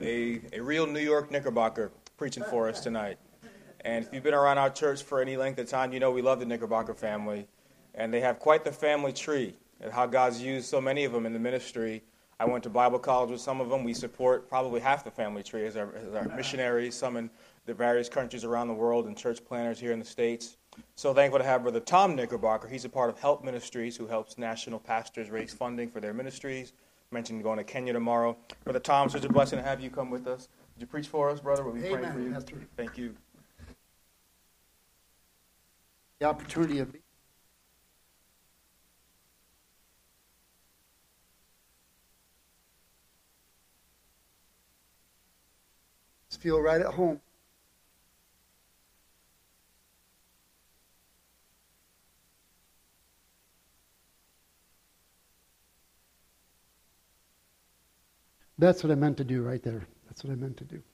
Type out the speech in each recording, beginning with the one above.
a real New York Knickerbocker preaching for us tonight. And if you've been around our church for any length of time, you know we love the Knickerbocker family. And they have quite the family tree, and how God's used so many of them in the ministry. I went to Bible college with some of them. We support probably half the family tree as our missionaries, some in the various countries around the world, and church planners here in the States. So thankful to have Brother Tom Knickerbocker. He's a part of Help Ministries, who helps national pastors raise funding for their ministries. Mentioned going to Kenya tomorrow. Brother Tom, such a blessing to have you come with us. Would you preach for us, brother? We'll be praying for you. Pastor. Thank you. The opportunity of just feel right at home. That's what I meant to do right there. That's what I meant to do.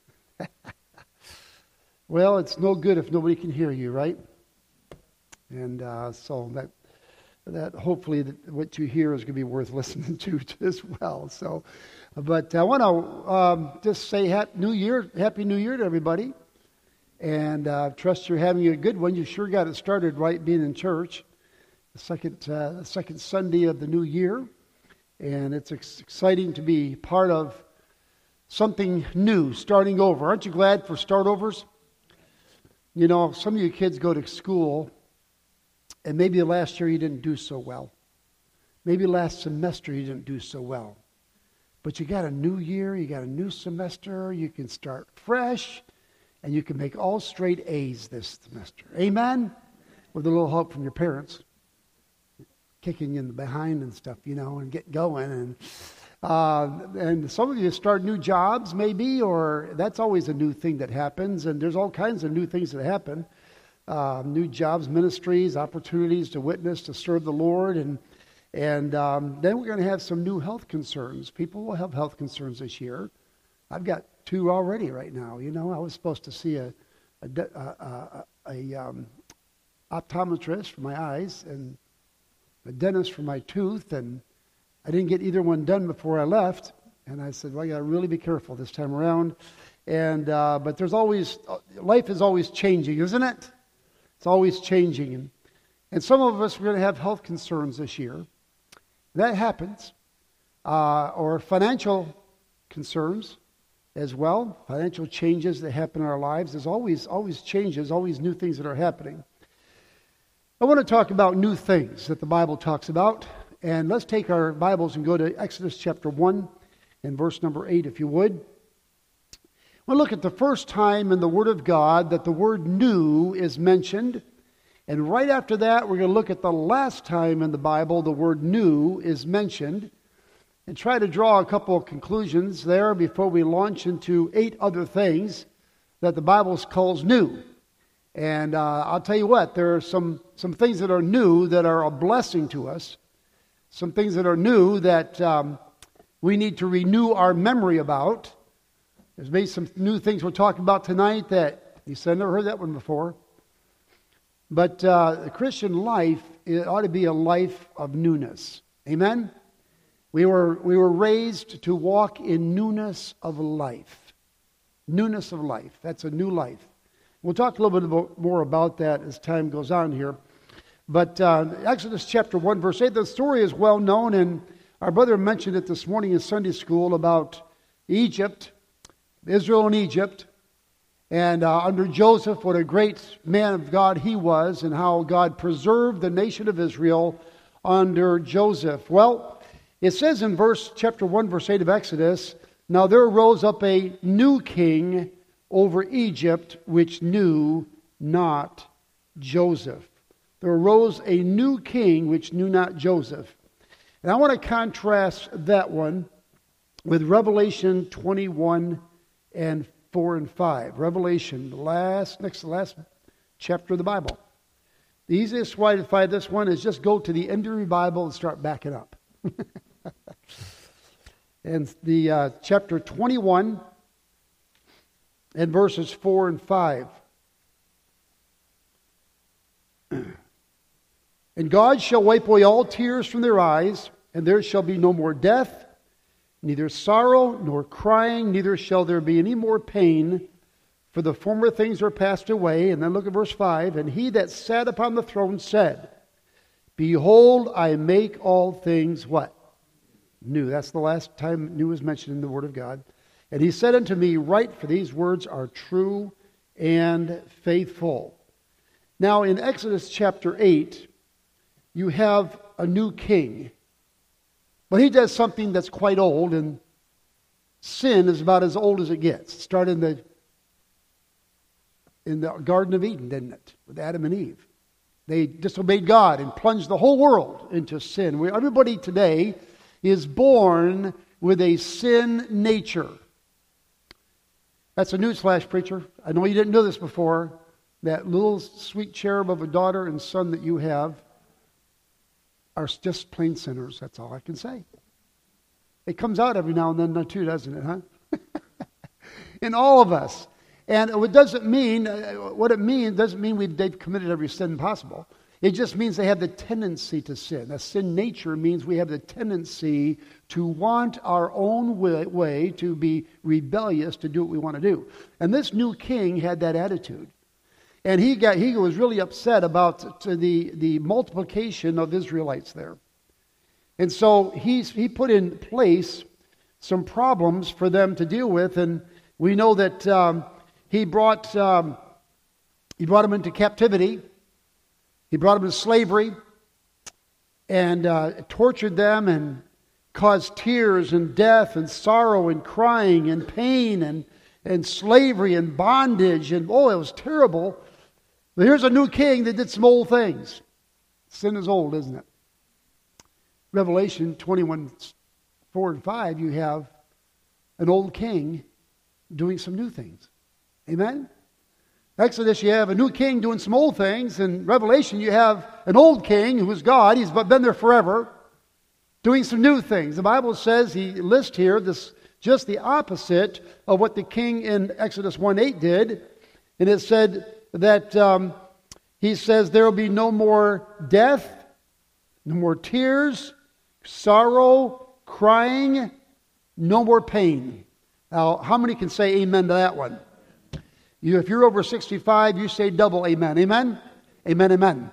Well, it's no good if nobody can hear you, right? And so that hopefully what you hear is going to be worth listening to as well. So, but I want to just say Happy New Year to everybody, and trust you're having a good one. You sure got it started right, being in church, the second Sunday of the new year. And it's exciting to be part of something new, starting over. Aren't you glad for start-overs? You know, some of you kids go to school, and maybe last year you didn't do so well. Maybe last semester you didn't do so well. But you got a new year, you got a new semester, you can start fresh, and you can make all straight A's this semester. Amen? With a little help from your parents. Kicking you in the behind and stuff, you know, and get going. And some of you start new jobs, maybe, or that's always a new thing that happens. And there's all kinds of new things that happen. New jobs, ministries, opportunities to witness, to serve the Lord. And then we're going to have some new health concerns. People will have health concerns this year. I've got 2 already right now. You know, I was supposed to see a optometrist for my eyes and a dentist for my tooth, and I didn't get either one done before I left. And I said, well, I got to really be careful this time around. And but there's always, life is always changing, isn't it? It's always changing. And some of us are going to have health concerns this year. That happens. Or financial concerns as well. Financial changes that happen in our lives. There's always changes, always new things that are happening. I want to talk about new things that the Bible talks about. And let's take our Bibles and go to Exodus chapter 1 and verse number 8, if you would. We'll look at the first time in the Word of God that the word new is mentioned. And right after that, we're going to look at the last time in the Bible the word new is mentioned. And try to draw a couple of conclusions there before we launch into 8 other things that the Bible calls new. And I'll tell you what, there are some things that are new that are a blessing to us. Some things that are new that we need to renew our memory about. There's maybe some new things we'll talk about tonight that you said, I've never heard that one before. But the Christian life, it ought to be a life of newness. Amen? We were raised to walk in newness of life. Newness of life. That's a new life. We'll talk a little bit more about that as time goes on here. But Exodus chapter 1, verse 8, the story is well known, and our brother mentioned it this morning in Sunday school about Egypt, Israel and Egypt, and under Joseph, what a great man of God he was, and how God preserved the nation of Israel under Joseph. Well, it says in chapter 1, verse 8 of Exodus, now there arose up a new king over Egypt, which knew not Joseph. There arose a new king which knew not Joseph. And I want to contrast that one with Revelation 21 and 4 and 5. Revelation, the last chapter of the Bible. The easiest way to find this one is just go to the end of your Bible and start backing up. And the chapter 21 and verses 4 and 5. And God shall wipe away all tears from their eyes, and there shall be no more death, neither sorrow nor crying, neither shall there be any more pain, for the former things are passed away. And then look at verse 5. And he that sat upon the throne said, Behold, I make all things what? New. That's the last time new is mentioned in the Word of God. And he said unto me, Write, for these words are true and faithful. Now in Exodus chapter 8, you have a new king. But he does something that's quite old, and sin is about as old as it gets. It started in the Garden of Eden, didn't it? With Adam and Eve. They disobeyed God and plunged the whole world into sin. Everybody today is born with a sin nature. That's a newsflash, preacher. I know you didn't know this before. That little sweet cherub of a daughter and son that you have are just plain sinners. That's all I can say. It comes out every now and then too, doesn't it, huh? In all of us. And it doesn't mean, what it means, doesn't mean they've committed every sin possible. It just means they have the tendency to sin. A sin nature means we have the tendency to want our own way, to be rebellious, to do what we want to do. And this new king had that attitude. And he was really upset about the multiplication of Israelites there. And so he put in place some problems for them to deal with. And we know that he brought them into captivity. He brought them into slavery and tortured them and caused tears and death and sorrow and crying and pain and slavery and bondage. And it was terrible. But here's a new king that did some old things. Sin is old, isn't it? Revelation 21:4-5, you have an old king doing some new things. Amen? Exodus, you have a new king doing some old things. In Revelation, you have an old king who is God. He's been there forever, doing some new things. The Bible says, he lists here, this just the opposite of what the king in Exodus 1:8 did. And it said that he says there will be no more death, no more tears, sorrow, crying, no more pain. Now, how many can say amen to that one? If you're over 65, you say double amen. Amen? Amen, amen.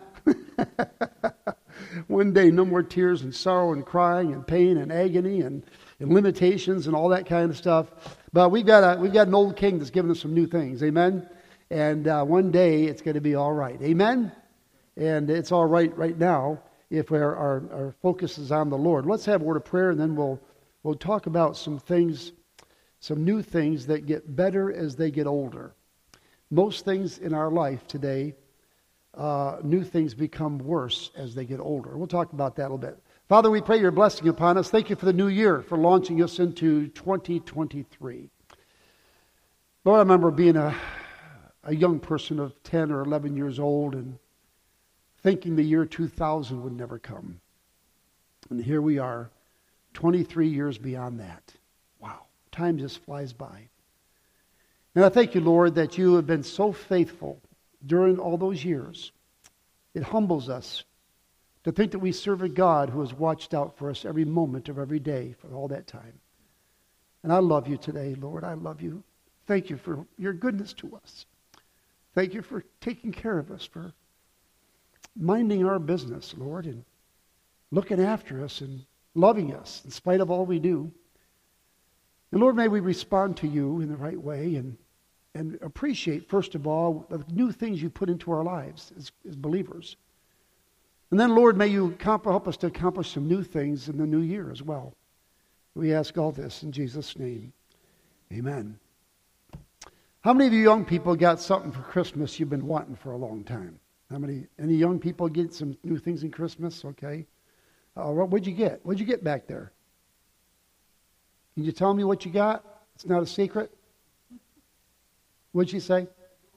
One day, no more tears and sorrow and crying and pain and agony and limitations and all that kind of stuff. But we've got an old king that's given us some new things. Amen? And one day, it's going to be all right. Amen? And it's all right now if our focus is on the Lord. Let's have a word of prayer, and then we'll talk about some things, some new things that get better as they get older. Most things in our life today, new things become worse as they get older. We'll talk about that a little bit. Father, we pray your blessing upon us. Thank you for the new year, for launching us into 2023. Lord, I remember being a young person of 10 or 11 years old and thinking the year 2000 would never come. And here we are, 23 years beyond that. Wow, time just flies by. And I thank you, Lord, that you have been so faithful during all those years. It humbles us to think that we serve a God who has watched out for us every moment of every day for all that time. And I love you today, Lord. I love you. Thank you for your goodness to us. Thank you for taking care of us, for minding our business, Lord, and looking after us and loving us in spite of all we do. And Lord, may we respond to you in the right way and appreciate, first of all, the new things you put into our lives as believers. And then, Lord, may you help us to accomplish some new things in the new year as well. We ask all this in Jesus' name. Amen. How many of you young people got something for Christmas you've been wanting for a long time? Any young people get some new things in Christmas? Okay. What'd you get? What'd you get back there? Can you tell me what you got? It's not a secret. What'd she say?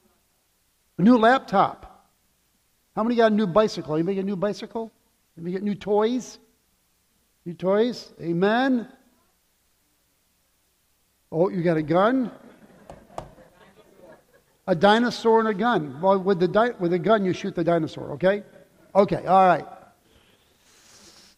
A new laptop. How many got a new bicycle? Anybody get a new bicycle? Anybody get new toys? New toys? Amen. Oh, you got a gun? A dinosaur and a gun. Well, with a gun, you shoot the dinosaur, okay? Okay, all right.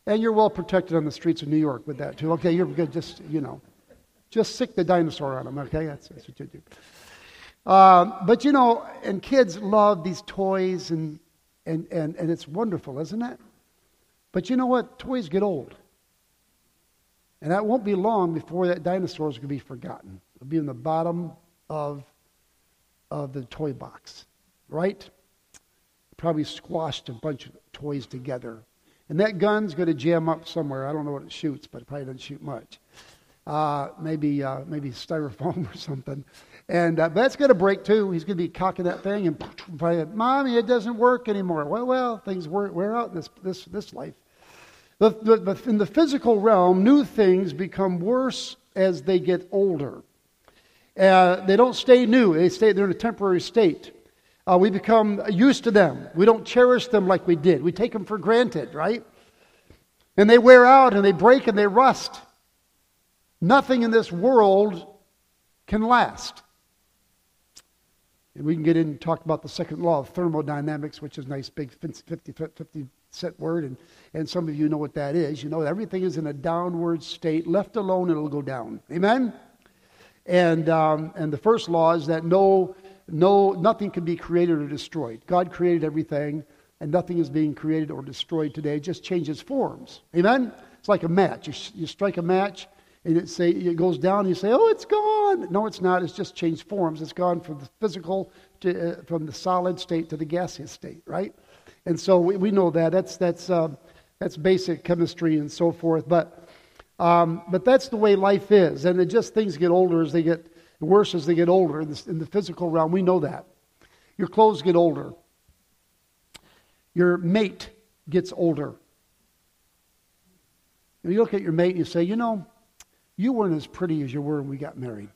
And you're well protected on the streets of New York with that too. Okay, you're good. Just sick the dinosaur on them. Okay, that's what you do. But and kids love these toys, and it's wonderful, isn't it? But you know what? Toys get old. And that won't be long before that dinosaur is going to be forgotten. It'll be in the bottom of the toy box, right? Probably squashed a bunch of toys together. And that gun's going to jam up somewhere. I don't know what it shoots, but it probably doesn't shoot much. Maybe styrofoam or something. And but that's going to break too. He's going to be cocking that thing and probably, Mommy, it doesn't work anymore. Well, things wear out in this life. But in the physical realm, new things become worse as they get older. They don't stay new. They're in a temporary state. We become used to them. We don't cherish them like we did. We take them for granted, right? And they wear out and they break and they rust. Nothing in this world can last. And we can get in and talk about the second law of thermodynamics, which is a nice big 50-cent word. And some of you know what that is. You know everything is in a downward state. Left alone, it'll go down. Amen? And the first law is that nothing can be created or destroyed. God created everything, and nothing is being created or destroyed today. It just changes forms. Amen? It's like a match. You strike a match, and it goes down, and you say, oh, it's gone. No, it's not. It's just changed forms. It's gone from the physical, from the solid state to the gaseous state, right? And so we know that. That's basic chemistry and so forth. But that's the way life is. And things get older as they get worse as they get older in the physical realm. We know that. Your clothes get older. Your mate gets older. And you look at your mate and you say, you weren't as pretty as you were when we got married.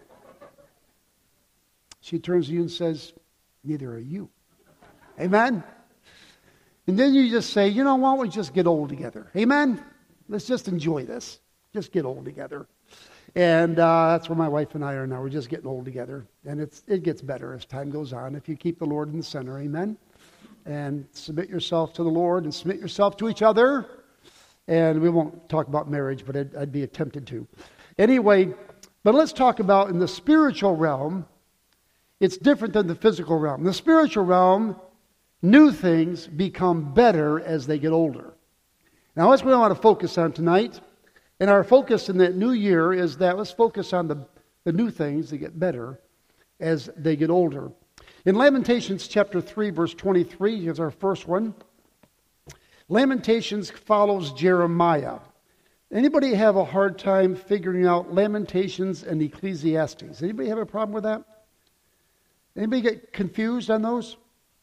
She turns to you and says, neither are you. Amen? And then you just say, why don't we just get old together? Amen? Let's just enjoy this. Just get old together. And that's where my wife and I are now. We're just getting old together. And it gets better as time goes on if you keep the Lord in the center. Amen? And submit yourself to the Lord and submit yourself to each other. And we won't talk about marriage, but I'd be tempted to. Anyway, but let's talk about in the spiritual realm. It's different than the physical realm. In the spiritual realm, new things become better as they get older. Now, that's what I want to focus on tonight. And our focus in that new year is that let's focus on the new things that get better as they get older. In Lamentations chapter 3, verse 23, here's our first one. Lamentations follows Jeremiah. Anybody have a hard time figuring out Lamentations and Ecclesiastes? Anybody have a problem with that? Anybody get confused on those?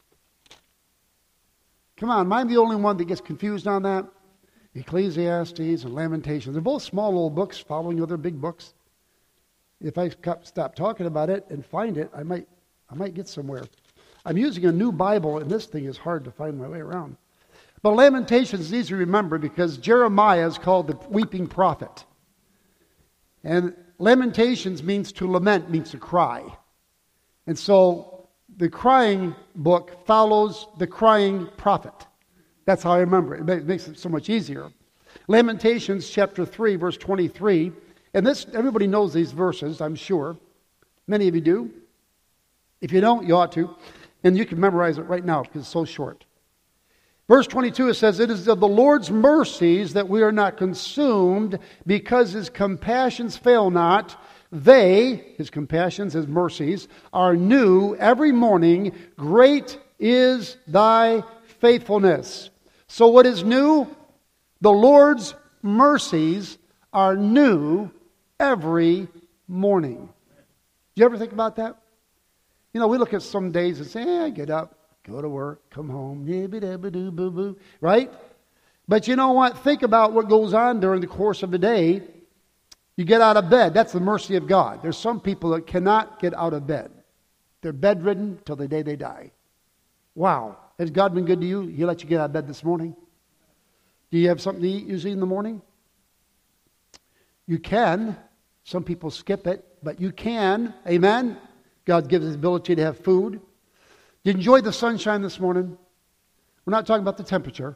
Come on, am I the only one that gets confused on that? Ecclesiastes and Lamentations. They're both small little books following other big books. If I stop talking about it and find it, I might get somewhere. I'm using a new Bible, and this thing is hard to find my way around. But Lamentations is easy to remember because Jeremiah is called the weeping prophet. And Lamentations means to lament, means to cry. And so the crying book follows the crying prophet. That's how I remember it. It makes it so much easier. Lamentations chapter 3, verse 23. And this, everybody knows these verses, I'm sure. Many of you do. If you don't, you ought to. And you can memorize it right now because it's so short. Verse 22, it says, it is of the Lord's mercies that we are not consumed because his compassions fail not. They, his compassions, his mercies, are new every morning. Great is thy faithfulness. So what is new? The Lord's mercies are new every morning. Do you ever think about that? We look at some days and say, I get up, go to work, come home, right? But you know what? Think about what goes on during the course of the day. You get out of bed. That's the mercy of God. There's some people that cannot get out of bed. They're bedridden till the day they die. Wow. Has God been good to you? He let you get out of bed this morning? Do you have something to eat usually in the morning? You can. Some people skip it, but you can. Amen? God gives us the ability to have food. Did you enjoy the sunshine this morning? We're not talking about the temperature.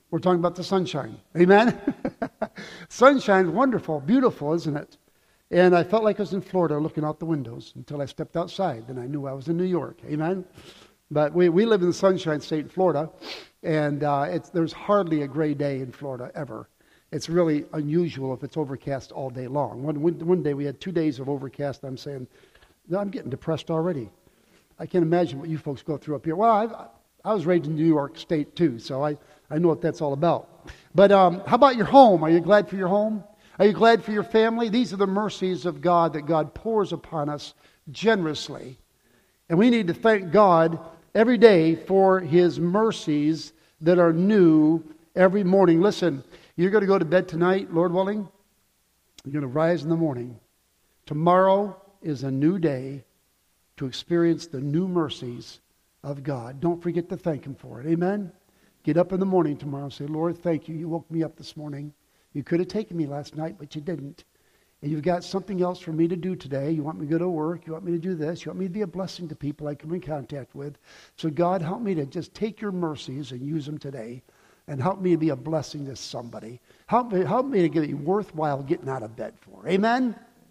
We're talking about the sunshine. Amen? Sunshine's wonderful, beautiful, isn't it? And I felt like I was in Florida looking out the windows until I stepped outside. Then I knew I was in New York. Amen? But we live in the Sunshine State in Florida, and there's hardly a gray day in Florida ever. It's really unusual if it's overcast all day long. One day we had 2 days of overcast. I'm saying, no, I'm getting depressed already. I can't imagine what you folks go through up here. Well, I was raised in New York State too, so I know what that's all about. But how about your home? Are you glad for your home? Are you glad for your family? These are the mercies of God that God pours upon us generously. And we need to thank God every day for His mercies that are new every morning. Listen, you're going to go to bed tonight, Lord willing. You're going to rise in the morning. Tomorrow is a new day to experience the new mercies of God. Don't forget to thank Him for it. Amen? Get up in the morning tomorrow and say, Lord, thank you. You woke me up this morning. You could have taken me last night, but you didn't. And you've got something else for me to do today. You want me to go to work. You want me to do this. You want me to be a blessing to people I come in contact with. So God, help me to just take your mercies and use them today. And help me to be a blessing to somebody. Help me to get it worthwhile getting out of bed for. Amen?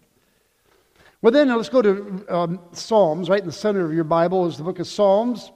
Well then, let's go to Psalms. Right in the center of your Bible is the book of Psalms.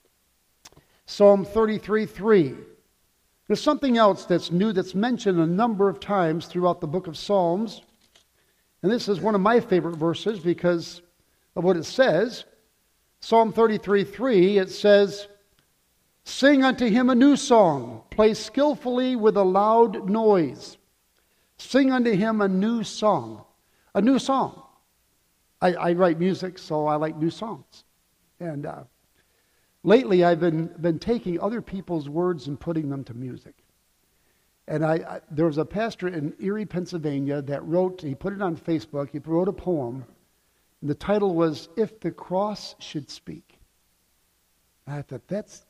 Psalm 33:3. There's something else that's new that's mentioned a number of times throughout the book of Psalms. And this is one of my favorite verses because of what it says. Psalm 33:3, it says, sing unto him a new song, play skillfully with a loud noise. Sing unto him a new song. A new song. I write music, so I like new songs. And lately I've been taking other people's words and putting them to music. And there was a pastor in Erie, Pennsylvania that he put it on Facebook, he wrote a poem, and the title was, If the Cross Should Speak. And I thought, that's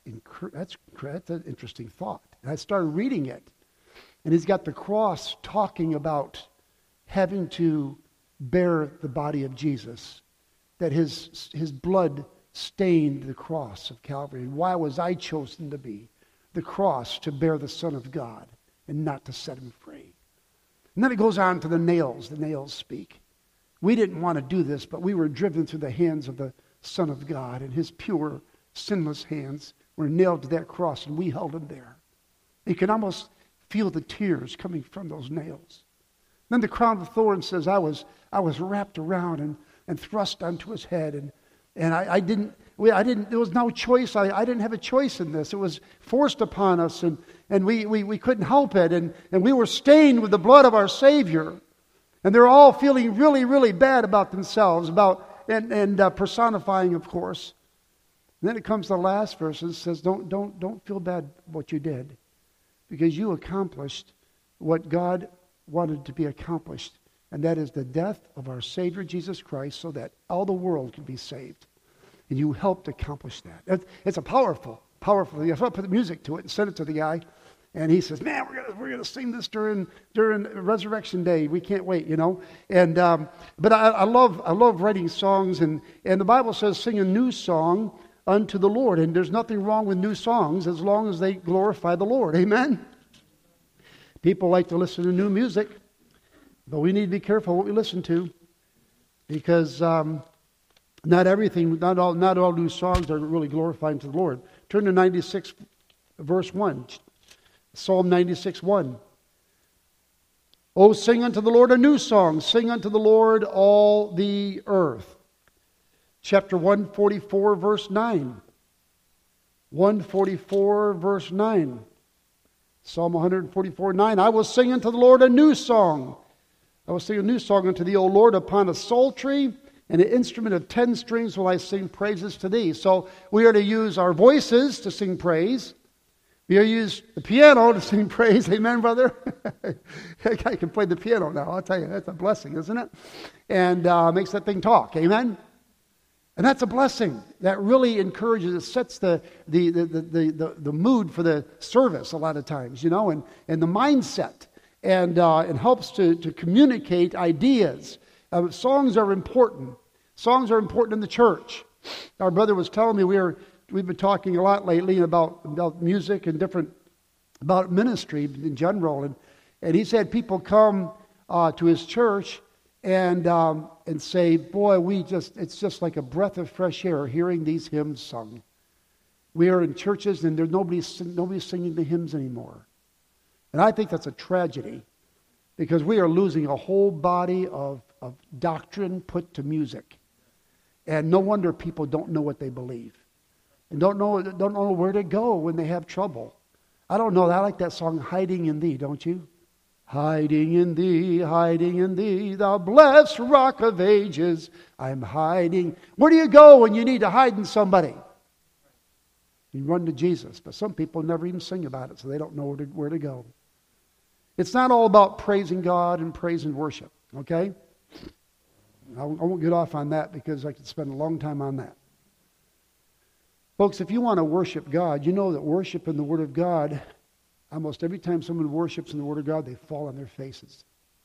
an interesting thought. And I started reading it, and he's got the cross talking about having to bear the body of Jesus, that his blood stained the cross of Calvary. And why was I chosen to be the cross to bear the Son of God and not to set him free? And then it goes on to the nails. The nails speak. We didn't want to do this, but we were driven through the hands of the Son of God, and his pure, sinless hands were nailed to that cross, and we held him there. You can almost feel the tears coming from those nails. Then the crown of thorns says, I was wrapped around and thrust onto his head, and I didn't, there was no choice. I didn't have a choice in this. It was forced upon us, and we couldn't help it, and we were stained with the blood of our Savior. And they're all feeling really, really bad about themselves, and personifying, of course. And then it comes to the last verse and says, don't feel bad what you did, because you accomplished what God wanted to be accomplished, and that is the death of our Savior Jesus Christ, so that all the world can be saved. And you helped accomplish that. It's a powerful thing. I put the music to it and sent it to the guy, and he says, "Man, we're gonna sing this during Resurrection Day. We can't wait, you know." And but I love writing songs, and the Bible says, "Sing a new song unto the Lord." And there's nothing wrong with new songs as long as they glorify the Lord. Amen. People like to listen to new music, but we need to be careful what we listen to, because not all new songs are really glorifying to the Lord. Turn to 96, verse 1. Psalm 96:1. Oh, sing unto the Lord a new song. Sing unto the Lord all the earth. Chapter 144, verse 9. 144, verse 9. Psalm 144:9. I will sing unto the Lord a new song. I will sing a new song unto thee, O Lord, upon a psaltery and an instrument of 10 strings will I sing praises to thee. So we are to use our voices to sing praise. We are to use the piano to sing praise. Amen, brother? I can play the piano now. I'll tell you, that's a blessing, isn't it? And makes that thing talk. Amen? And that's a blessing. That really encourages, it sets the mood for the service a lot of times, you know, and the mindset. And it helps to communicate ideas. Songs are important. Songs are important in the church. Our brother was telling me we've been talking a lot lately about music and different about ministry in general. And he's had people come to his church and say, boy, it's just like a breath of fresh air hearing these hymns sung. We are in churches and there's nobody's singing the hymns anymore. And I think that's a tragedy, because we are losing a whole body of doctrine put to music. And no wonder people don't know what they believe. And don't know where to go when they have trouble. I don't know. I like that song, Hiding in Thee, don't you? Hiding in Thee, thou blessed rock of ages, I'm hiding. Where do you go when you need to hide in somebody? You run to Jesus. But some people never even sing about it, so they don't know where to go. It's not all about praising God and praise and worship, okay? I won't get off on that because I could spend a long time on that. Folks, if you want to worship God, you know that worship in the Word of God, almost every time someone worships in the Word of God, they fall on their faces.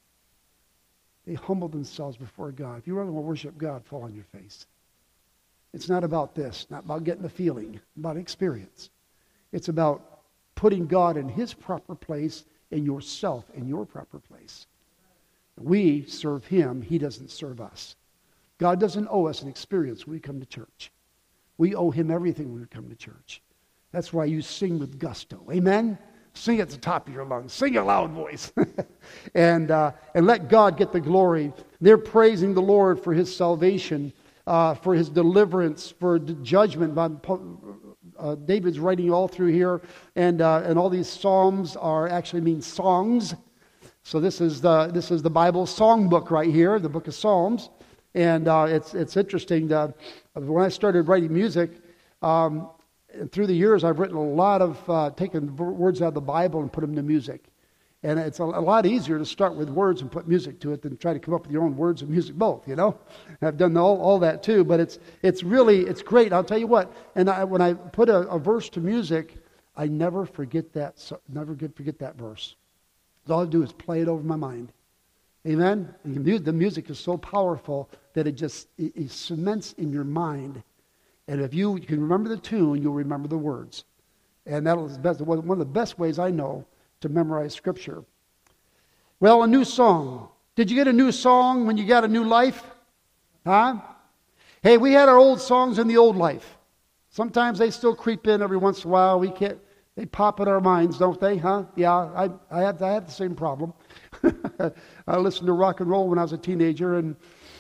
They humble themselves before God. If you really want to worship God, fall on your face. It's not about this, not about getting a feeling, about experience. It's about putting God in His proper place and yourself in your proper place. We serve Him. He doesn't serve us. God doesn't owe us an experience when we come to church. We owe Him everything when we come to church. That's why you sing with gusto. Amen? Sing at the top of your lungs. Sing a loud voice. and let God get the glory. They're praising the Lord for His salvation, for His deliverance, for judgment. David's writing all through here. And all these psalms actually mean songs. So this is the Bible songbook right here, the book of Psalms. And it's interesting. When I started writing music, through the years, I've written a lot of taken words out of the Bible and put them to music. And it's a lot easier to start with words and put music to it than try to come up with your own words and music both, you know. And I've done all that too, but it's great. I'll tell you what. And when I put a verse to music, I never forget that verse. All I do is play it over my mind. Amen? And the music is so powerful that it cements in your mind. And if you can remember the tune, you'll remember the words. And that was one of the best ways I know to memorize Scripture. Well, a new song. Did you get a new song when you got a new life? Huh? Hey, we had our old songs in the old life. Sometimes they still creep in every once in a while. They pop in our minds, don't they? Huh? Yeah, I had the same problem. I listened to rock and roll when I was a teenager, and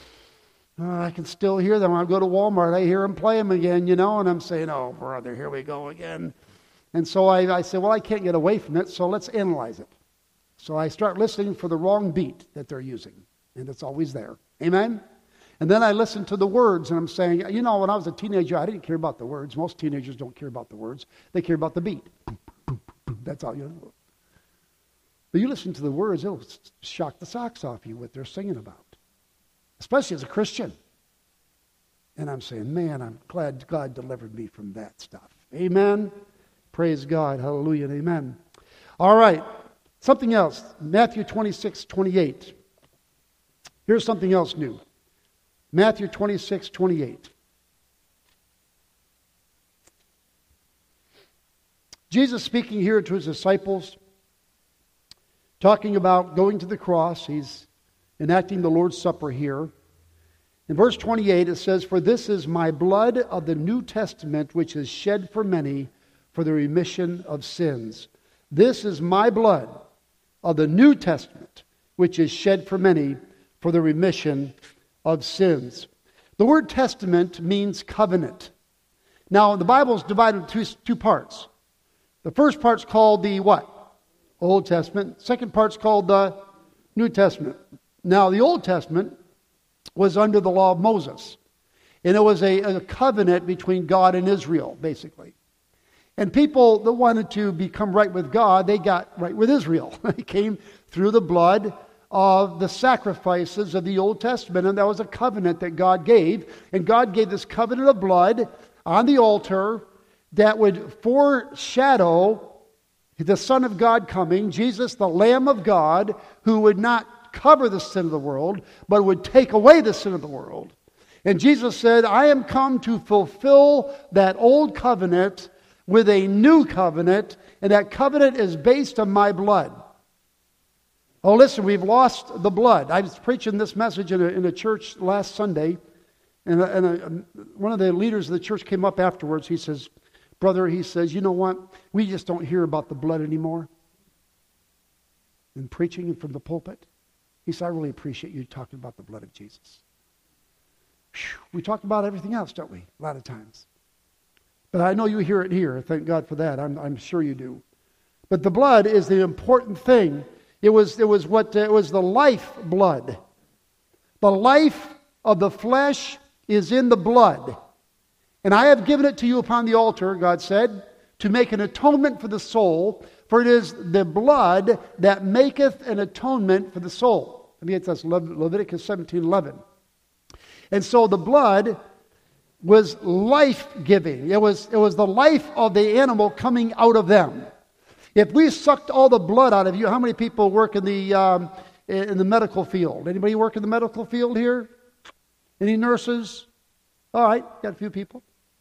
I can still hear them. When I go to Walmart, I hear them play them again, you know, and I'm saying, oh, brother, here we go again. And so I say, well, I can't get away from it, so let's analyze it. So I start listening for the wrong beat that they're using, and it's always there. Amen? And then I listen to the words, and I'm saying, you know, when I was a teenager, I didn't care about the words. Most teenagers don't care about the words. They care about the beat. That's all you know. But you listen to the words, it'll shock the socks off you what they're singing about, especially as a Christian. And I'm saying, man, I'm glad God delivered me from that stuff. Amen? Praise God. Hallelujah and amen. All right. Something else. Matthew 26:28. Here's something else new. Matthew 26:28. Jesus speaking here to His disciples, talking about going to the cross. He's enacting the Lord's Supper here. In verse 28 it says, "For this is my blood of the New Testament, which is shed for many for the remission of sins." This is my blood of the New Testament, which is shed for many for the remission of sins. The word testament means covenant. Now, the Bible is divided into two parts. The first part's called the what? Old Testament. Second part's called the New Testament. Now, the Old Testament was under the law of Moses. And it was a covenant between God and Israel, basically. And people that wanted to become right with God, they got right with Israel. They came through the blood of the sacrifices of the Old Testament, and that was a covenant that God gave. And God gave this covenant of blood on the altar that would foreshadow the Son of God coming, Jesus, the Lamb of God, who would not cover the sin of the world, but would take away the sin of the world. And Jesus said, I am come to fulfill that old covenant with a new covenant, and that covenant is based on my blood. Oh, listen, we've lost the blood. I was preaching this message in a church last Sunday, and one of the leaders of the church came up afterwards. He says, brother, he says, you know what? We just don't hear about the blood anymore. And preaching from the pulpit. He said, I really appreciate you talking about the blood of Jesus. Whew, we talk about everything else, don't we? A lot of times. But I know you hear it here. Thank God for that. I'm sure you do. But the blood is the important thing. It was the life blood. The life of the flesh is in the blood. And I have given it to you upon the altar, God said, to make an atonement for the soul, for it is the blood that maketh an atonement for the soul. I mean, that's Leviticus 17:11. And so the blood was life-giving. It was the life of the animal coming out of them. If we sucked all the blood out of you, how many people work in the medical field? Anybody work in the medical field here? Any nurses? All right, got a few people.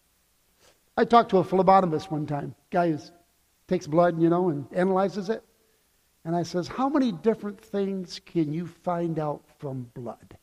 I talked to a phlebotomist one time, guy who takes blood, and analyzes it. And I says, how many different things can you find out from blood?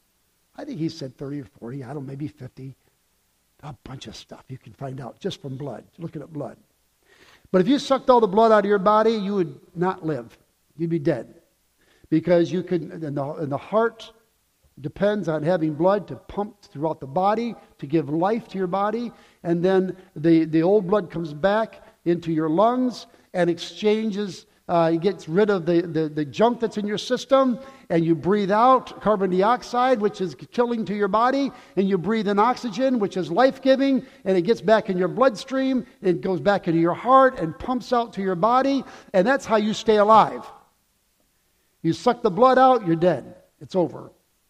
I think he said 30 or 40, I don't know, maybe 50. A bunch of stuff you can find out just from blood, looking at blood. But if you sucked all the blood out of your body, you would not live. You'd be dead. Because you could, and the heart depends on having blood to pump throughout the body, to give life to your body. And then the old blood comes back into your lungs and exchanges, it gets rid of the junk that's in your system, and you breathe out carbon dioxide, which is killing to your body, and you breathe in oxygen, which is life-giving, and it gets back in your bloodstream, it goes back into your heart and pumps out to your body, and that's how you stay alive. You suck the blood out, you're dead. It's over.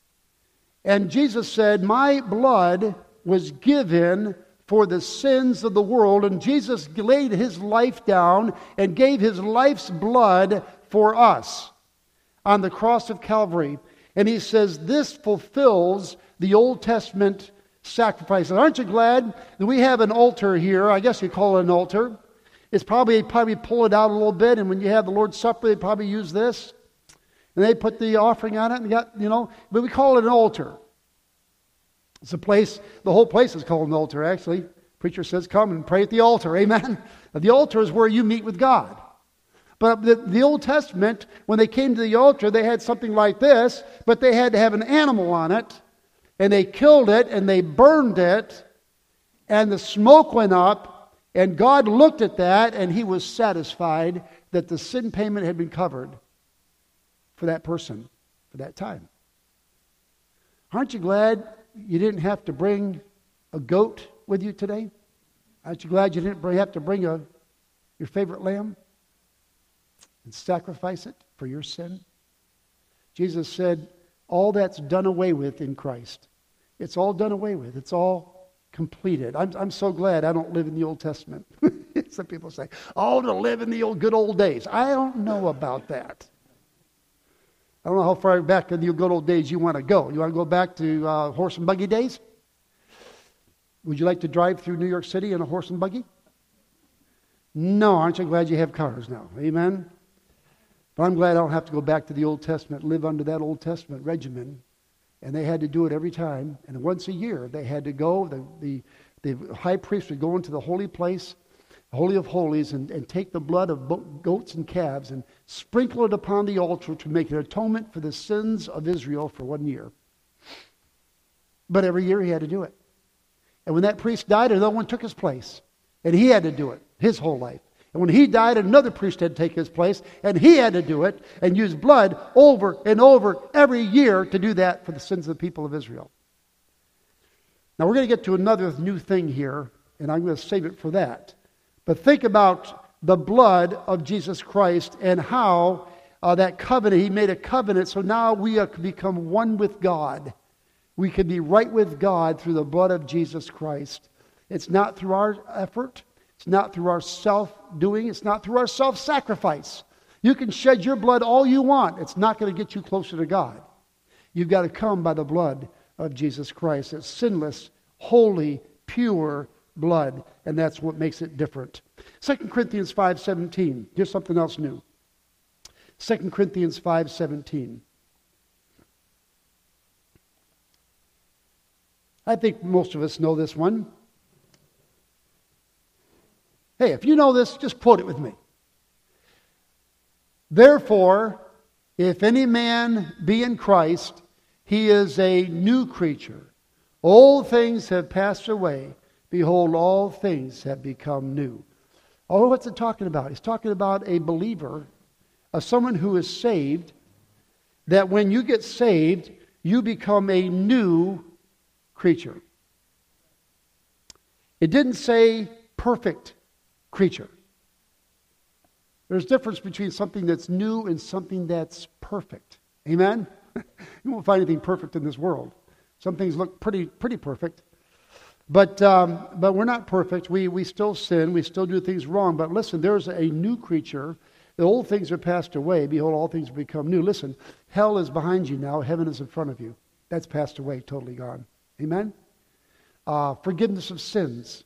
And Jesus said, my blood was given for the sins of the world. And Jesus laid his life down and gave his life's blood for us on the cross of Calvary. And he says, this fulfills the Old Testament sacrifices. Aren't you glad that we have an altar here? I guess you call it an altar. It's probably pull it out a little bit. And when you have the Lord's Supper, they probably use this. And they put the offering on it, and but we call it an altar. It's a place, the whole place is called an altar, actually. Preacher says, come and pray at the altar, amen? The altar is where you meet with God. But the Old Testament, when they came to the altar, they had something like this, but they had to have an animal on it, and they killed it, and they burned it, and the smoke went up, and God looked at that, and he was satisfied that the sin payment had been covered for that person, for that time. Aren't you glad you didn't have to bring a goat with you today? Aren't you glad you didn't have to bring your favorite lamb and sacrifice it for your sin? Jesus said, all that's done away with in Christ. It's all done away with. It's all completed. I'm so glad I don't live in the Old Testament. Some people say, oh, to live in the good old days. I don't know about that. I don't know how far back in the good old days you want to go. You want to go back to horse and buggy days? Would you like to drive through New York City in a horse and buggy? No, aren't you glad you have cars now? Amen? But I'm glad I don't have to go back to the Old Testament, live under that Old Testament regimen. And they had to do it every time. And once a year they had to go. The high priest would go into the holy place, Holy of Holies, and take the blood of goats and calves and sprinkle it upon the altar to make an atonement for the sins of Israel for 1 year. But every year he had to do it. And when that priest died, another one took his place. And he had to do it his whole life. And when he died, another priest had to take his place. And he had to do it and use blood over and over every year to do that for the sins of the people of Israel. Now we're going to get to another new thing here, and I'm going to save it for that. But think about the blood of Jesus Christ and how that covenant, he made a covenant, so now we have become one with God. We can be right with God through the blood of Jesus Christ. It's not through our effort. It's not through our self-doing. It's not through our self-sacrifice. You can shed your blood all you want. It's not going to get you closer to God. You've got to come by the blood of Jesus Christ. It's sinless, holy, pure, blood, and that's what makes it different. 2 Corinthians 5:17. Here's something else new. 2 Corinthians 5:17. I think most of us know this one. Hey, if you know this, just quote it with me. Therefore, if any man be in Christ, he is a new creature. Old things have passed away. Behold, all things have become new. Oh, what's it talking about? He's talking about a believer, someone who is saved, that when you get saved, you become a new creature. It didn't say perfect creature. There's a difference between something that's new and something that's perfect. Amen? You won't find anything perfect in this world. Some things look pretty perfect. But we're not perfect. We still sin. We still do things wrong. But listen, there's a new creature. The old things are passed away. Behold, all things become new. Listen, hell is behind you now. Heaven is in front of you. That's passed away, totally gone. Amen? Forgiveness of sins.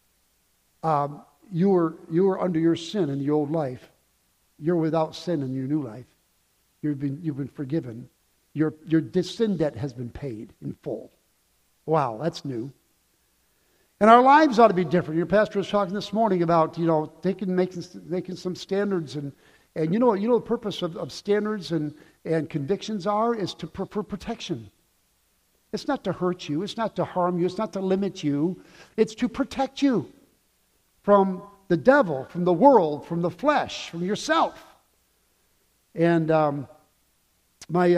You were under your sin in the old life. You're without sin in your new life. You've been forgiven. Your sin debt has been paid in full. Wow, that's new. And our lives ought to be different. Your pastor was talking this morning about making some standards, and you know the purpose of standards and convictions is for protection. It's not to hurt you. It's not to harm you. It's not to limit you. It's to protect you from the devil, from the world, from the flesh, from yourself. And my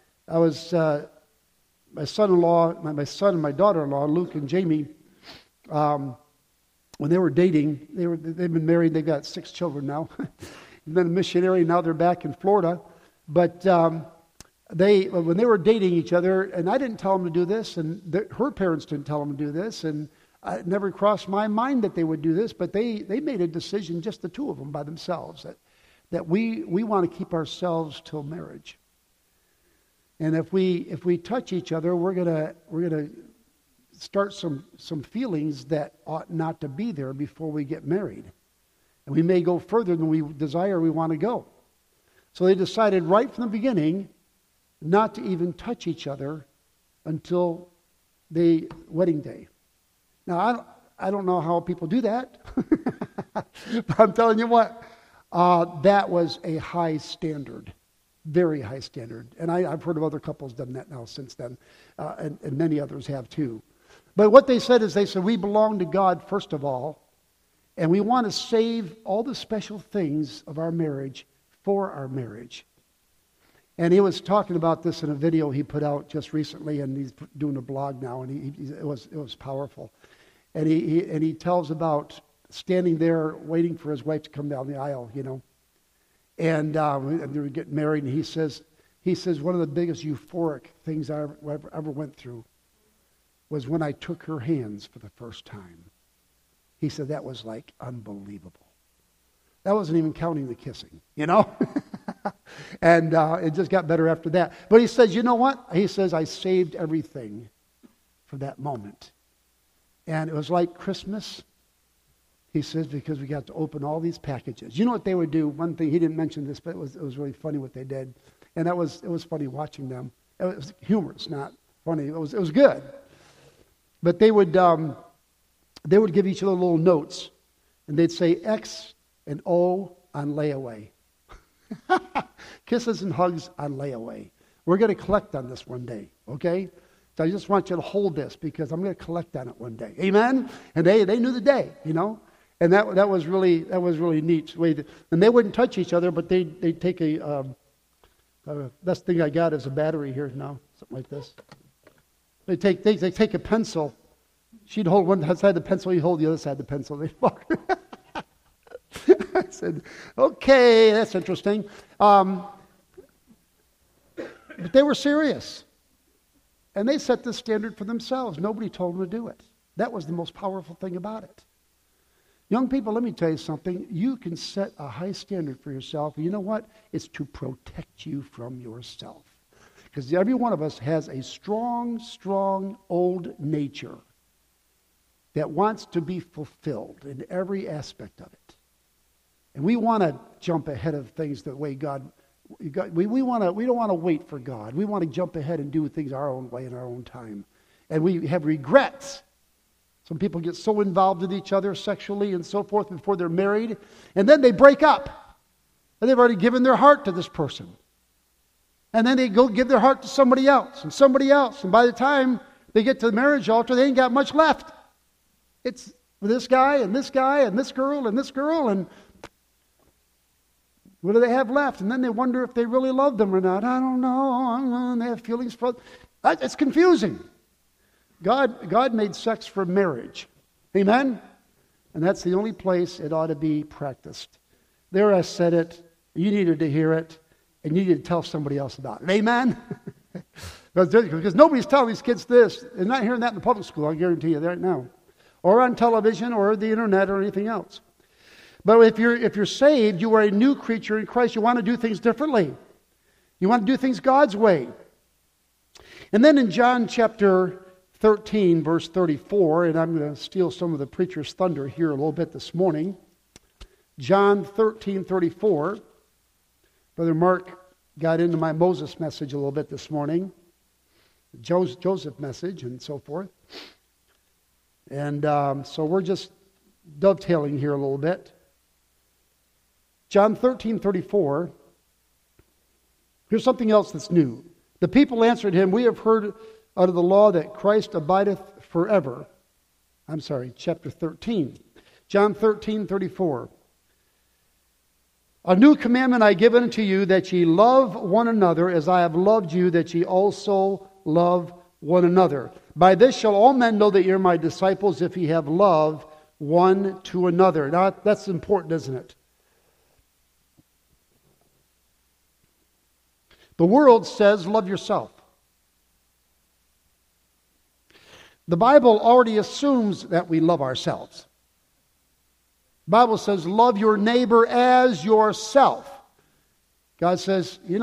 son-in-law, my son and my daughter-in-law, Luke and Jamie, when they were dating, they've been married. They've got 6 children now. They've been a missionary. Now they're back in Florida. But when they were dating each other, and I didn't tell them to do this, and her parents didn't tell them to do this, and it never crossed my mind that they would do this, but they made a decision, just the two of them by themselves, that we want to keep ourselves till marriage. And if we touch each other, we're gonna start some feelings that ought not to be there before we get married. And we may go further than we desire we want to go. So they decided right from the beginning not to even touch each other until the wedding day. Now, I don't know how people do that, but I'm telling you what, that was a high standard, very high standard. And I've heard of other couples done that now since then, and many others have too. But what they said is we belong to God first of all, and we want to save all the special things of our marriage for our marriage. And he was talking about this in a video he put out just recently, and he's doing a blog now, and it was powerful. And he tells about standing there waiting for his wife to come down the aisle, and they were getting married, and he says one of the biggest euphoric things I ever went through was when I took her hands for the first time. He said that was like unbelievable. That wasn't even counting the kissing, And it just got better after that. But he says, you know what? He says, I saved everything for that moment. And it was like Christmas, he says, because we got to open all these packages. You know what they would do? One thing, he didn't mention this, but it was really funny what they did. And it was funny watching them. It was humorous, not funny. It was good. But they would give each other little notes, and they'd say X and O on layaway. Kisses and hugs on layaway. We're going to collect on this one day, okay? So I just want you to hold this because I'm going to collect on it one day. Amen? And they knew the day, And that was really neat. And they wouldn't touch each other, but they'd take best thing I got is a battery here now, something like this. They take a pencil. She'd hold one side of the pencil, he'd hold the other side of the pencil. They'd walk. I said, okay, that's interesting. But they were serious. And they set the standard for themselves. Nobody told them to do it. That was the most powerful thing about it. Young people, let me tell you something. You can set a high standard for yourself. You know what? It's to protect you from yourself. Because every one of us has a strong, strong old nature that wants to be fulfilled in every aspect of it. And we want to jump ahead of things the way God we don't want to wait for God. We want to jump ahead and do things our own way in our own time. And we have regrets. Some people get so involved with each other sexually and so forth before they're married, and then they break up. And they've already given their heart to this person. And then they go give their heart to somebody else and somebody else. And by the time they get to the marriage altar, they ain't got much left. It's this guy and this guy and this girl and this girl, and what do they have left? And then they wonder if they really love them or not. I don't know. They have feelings for... It's confusing. God made sex for marriage. Amen? And that's the only place it ought to be practiced. There I said it. You needed to hear it. And you need to tell somebody else about it. Amen? Because nobody's telling these kids this. They're not hearing that in the public school, I guarantee you right now. Or on television or the internet or anything else. But if you're saved, you are a new creature in Christ. You want to do things differently. You want to do things God's way. And then in John chapter 13, verse 34, and I'm going to steal some of the preacher's thunder here a little bit this morning. John 13:34. Brother Mark got into my Moses message a little bit this morning. Joseph message and so forth. And so we're just dovetailing here a little bit. John 13:34. Here's something else that's new. The people answered him, "We have heard out of the law that Christ abideth forever." I'm sorry, chapter 13. John 13:34. "A new commandment I give unto you, that ye love one another as I have loved you, that ye also love one another. By this shall all men know that ye are my disciples, if ye have love one to another." Now, that's important, isn't it? The world says, love yourself. The Bible already assumes that we love ourselves. The Bible says, love your neighbor as yourself. God says, we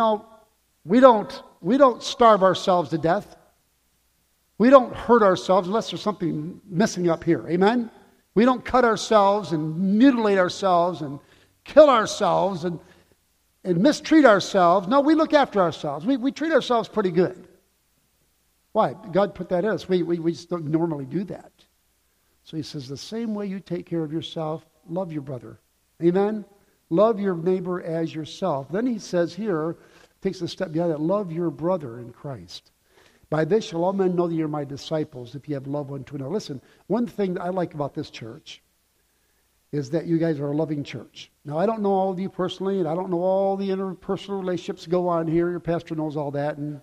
don't starve ourselves to death. We don't hurt ourselves unless there's something missing up here. Amen? We don't cut ourselves and mutilate ourselves and kill ourselves and mistreat ourselves. No, we look after ourselves. We treat ourselves pretty good. Why? God put that in us. We just don't normally do that. So he says, the same way you take care of yourself, love your brother. Amen? Love your neighbor as yourself. Then he says here, takes a step beyond that, love your brother in Christ. By this shall all men know that you're my disciples, if you have love one to another. Listen, one thing that I like about this church is that you guys are a loving church. Now, I don't know all of you personally, and I don't know all the interpersonal relationships go on here. Your pastor knows all that. And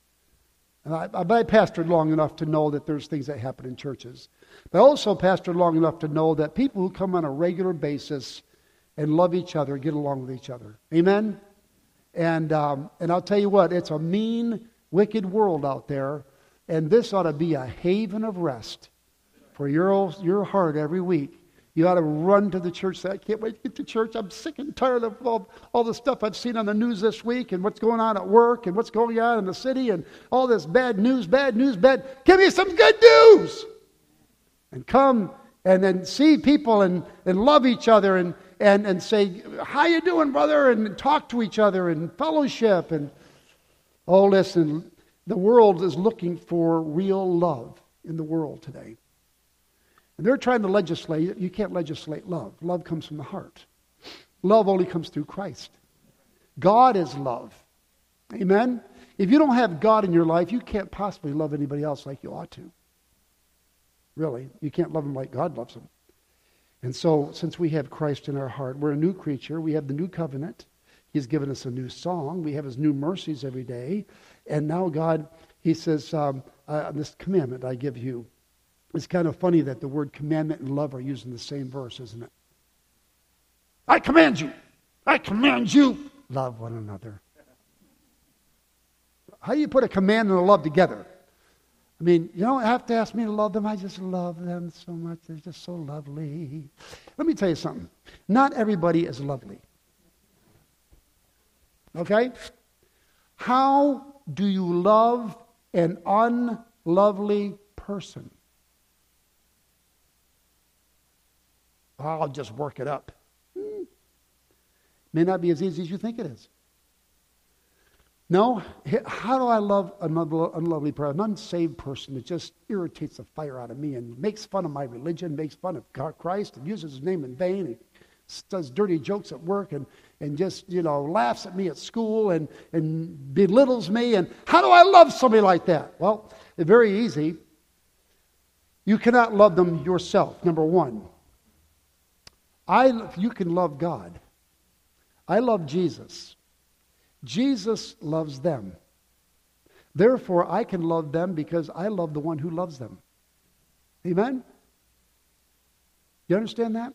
I pastored long enough to know that there's things that happen in churches. But I also pastored long enough to know that people who come on a regular basis and love each other get along with each other. Amen? And I'll tell you what, it's a mean, wicked world out there, and this ought to be a haven of rest for your heart every week. You ought to run to the church. Say, I can't wait to get to church. I'm sick and tired of all the stuff I've seen on the news this week and what's going on at work and what's going on in the city and all this bad news. Give me some good news. And come and then see people and love each other and say, how you doing, brother? And talk to each other and fellowship. And oh, listen, the world is looking for real love in the world today. And they're trying to legislate it. You can't legislate love. Love comes from the heart. Love only comes through Christ. God is love. Amen? If you don't have God in your life, you can't possibly love anybody else like you ought to. Really. You can't love them like God loves them. And so, since we have Christ in our heart, we're a new creature. We have the new covenant. He's given us a new song. We have His new mercies every day. And now God, He says, this commandment I give you. It's kind of funny that the word commandment and love are used in the same verse, isn't it? I command you, love one another. How do you put a command and a love together? I mean, you don't have to ask me to love them. I just love them so much. They're just so lovely. Let me tell you something. Not everybody is lovely. Okay? How do you love an unlovely person? I'll just work it up. May not be as easy as you think it is. No, how do I love an unlovely person, an unsaved person that just irritates the fire out of me and makes fun of my religion, makes fun of Christ and uses his name in vain and does dirty jokes at work and just, laughs at me at school and belittles me. And how do I love somebody like that? Well, it's very easy. You cannot love them yourself, number one. You can love God. I love Jesus. Jesus loves them. Therefore, I can love them because I love the one who loves them. Amen? You understand that?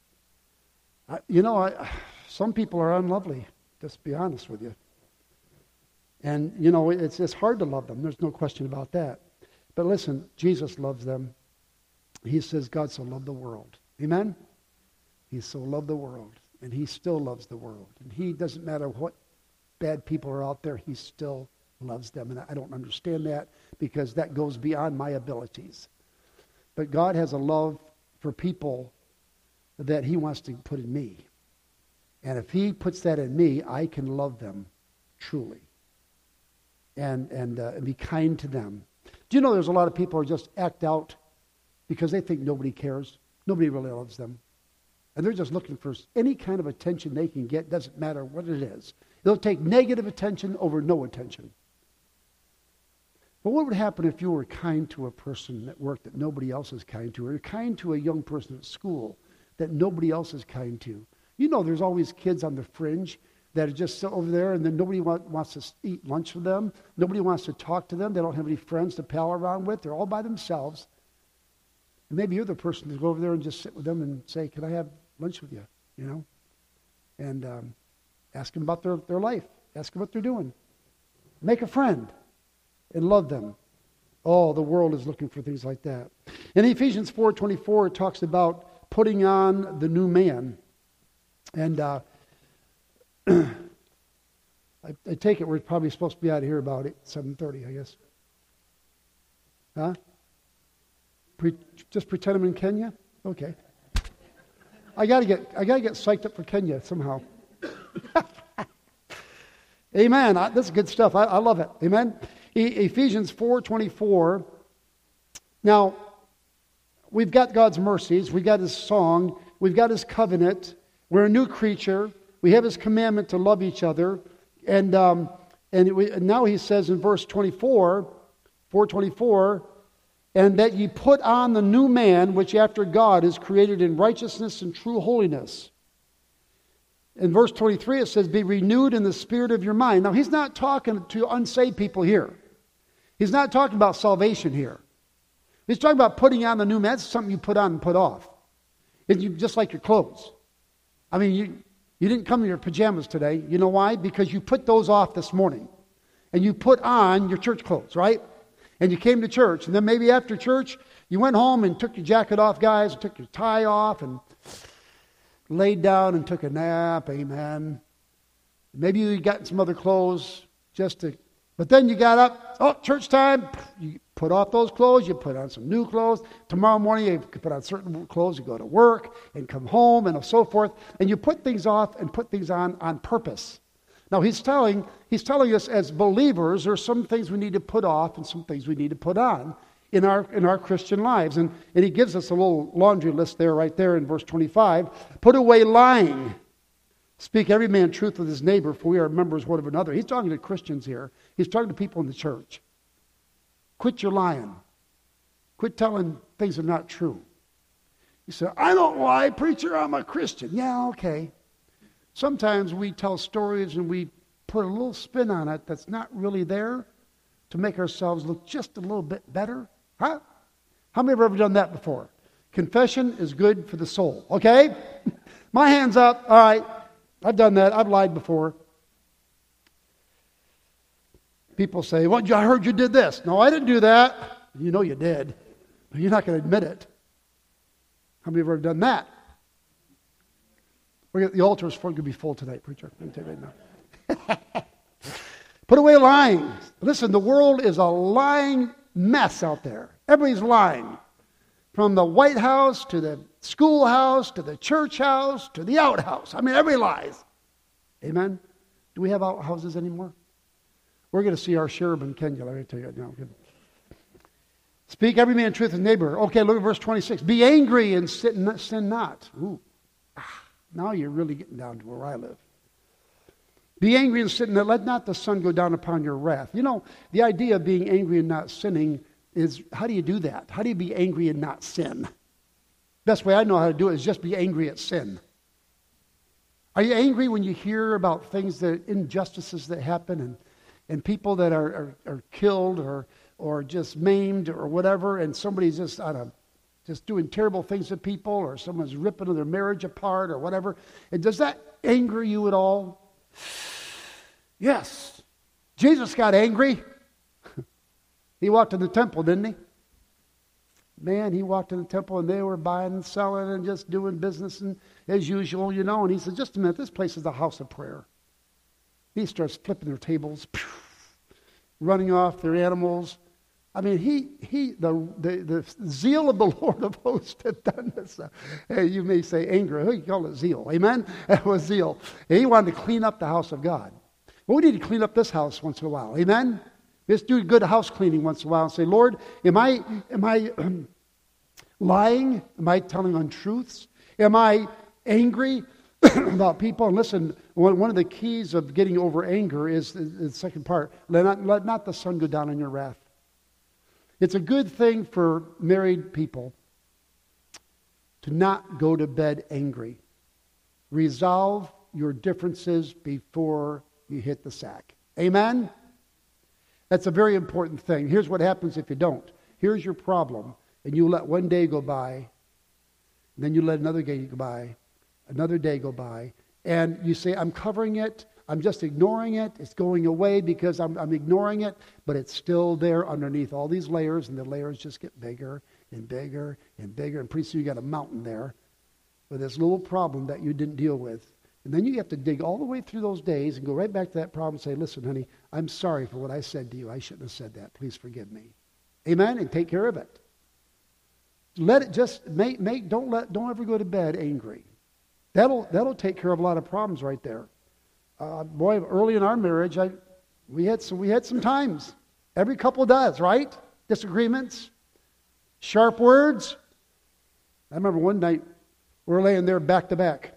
Some people are unlovely, just to be honest with you. And, it's hard to love them. There's no question about that. But listen, Jesus loves them. He says God so loved the world. Amen? He so loved the world. And he still loves the world. And he doesn't matter what bad people are out there, he still loves them. And I don't understand that because that goes beyond my abilities. But God has a love for people that he wants to put in me. And if he puts that in me, I can love them truly. And be kind to them. Do you know there's a lot of people who just act out because they think nobody cares? Nobody really loves them. And they're just looking for any kind of attention they can get, doesn't matter what it is. They'll take negative attention over no attention. But what would happen if you were kind to a person at work that nobody else is kind to, or kind to a young person at school that nobody else is kind to? There's always kids on the fringe that are just over there, and then nobody wants to eat lunch with them. Nobody wants to talk to them. They don't have any friends to pal around with. They're all by themselves. And maybe you're the person to go over there and just sit with them and say, "Can I have lunch with you?" And ask them about their life. Ask them what they're doing. Make a friend and love them. Oh, the world is looking for things like that. In Ephesians 4:24, it talks about putting on the new man. And I take it we're probably supposed to be out of here about 7:30, I guess. Huh? Just pretend I'm in Kenya? Okay. I gotta get psyched up for Kenya somehow. Amen. This is good stuff. I love it. Amen. Ephesians 4:24. Now, we've got God's mercies. We've got his song. We've got his covenant. We're a new creature. We have his commandment to love each other. And now he says in verse 24, 4:24, and that ye put on the new man, which after God is created in righteousness and true holiness. In verse 23 it says, be renewed in the spirit of your mind. Now he's not talking to unsaved people here. He's not talking about salvation here. He's talking about putting on the new man. That's something you put on and put off. It's just like your clothes. I mean, you didn't come in your pajamas today. You know why? Because you put those off this morning. And you put on your church clothes, right? And you came to church. And then maybe after church, you went home and took your jacket off, guys, and took your tie off, and laid down and took a nap. Amen. Maybe you got some other clothes but then you got up. Oh, church time. You put off those clothes. You put on some new clothes. Tomorrow morning you put on certain clothes. You go to work and come home and so forth. And you put things off and put things on purpose. Now he's telling us as believers there's some things we need to put off and some things we need to put on in our Christian lives. And he gives us a little laundry list there, right there in verse 25. Put away lying. Speak every man truth with his neighbor, for we are members one of another. He's talking to Christians here. He's talking to people in the church. Quit your lying. Quit telling things that are not true. You say, I don't lie, preacher, I'm a Christian. Yeah, okay. Sometimes we tell stories and we put a little spin on it that's not really there to make ourselves look just a little bit better. Huh? How many have ever done that before? Confession is good for the soul. Okay? My hand's up. All right. I've done that. I've lied before. People say, well, I heard you did this. No, I didn't do that. You know you did. But you're not going to admit it. How many have ever done that? The altar is going to be full tonight, preacher. Let me tell you right now. Put away lying. Listen, the world is a lying mess out there. Everybody's lying. From the White House to the schoolhouse, to the church house, to the outhouse. I mean, every lies. Amen? Do we have outhouses anymore? We're going to see our sheriff in Kenya. Let me tell you now. Speak every man truth with neighbor. Okay, look at verse 26. Be angry and sin not. Ooh. Now you're really getting down to where I live. Be angry and sin not. Let not the sun go down upon your wrath. You know, the idea of being angry and not sinning is, how do you do that? How do you be angry and not sin? Best way I know how to do it is just be angry at sin. Are you angry when you hear about things, that injustices that happen, and people that are killed or just maimed or whatever, and somebody's just doing terrible things to people, or someone's ripping their marriage apart or whatever? And does that anger you at all? Yes. Jesus got angry. He walked in the temple, didn't he? Man, he walked in the temple and they were buying and selling and just doing business and as usual, you know. And he said, just a minute, this place is a house of prayer. He starts flipping their tables, running off their animals. I mean, the zeal of the Lord of hosts had done this. Hey, you may say anger. You call it zeal. Amen? That was zeal. And he wanted to clean up the house of God. Well, we need to clean up this house once in a while. Amen? Let's do good house cleaning once in a while and say, Lord, am I lying? Am I telling untruths? Am I angry about people? And listen, one of the keys of getting over anger is the second part. Let not the sun go down on your wrath. It's a good thing for married people to not go to bed angry. Resolve your differences before you hit the sack. Amen? That's a very important thing. Here's what happens if you don't. Here's your problem. And you let one day go by. And then you let another day go by. Another day go by. And you say, I'm covering it. I'm just ignoring it. It's going away because I'm ignoring it. But it's still there underneath all these layers. And the layers just get bigger and bigger and bigger. And pretty soon you got a mountain there with this little problem that you didn't deal with. And then you have to dig all the way through those days and go right back to that problem and say, listen, honey, I'm sorry for what I said to you. I shouldn't have said that. Please forgive me. Amen? And take care of it. Let it just don't ever go to bed angry. That'll take care of a lot of problems right there. Boy, early in our marriage, we had some times. Every couple does, right? Disagreements, sharp words. I remember one night we were laying there back to back.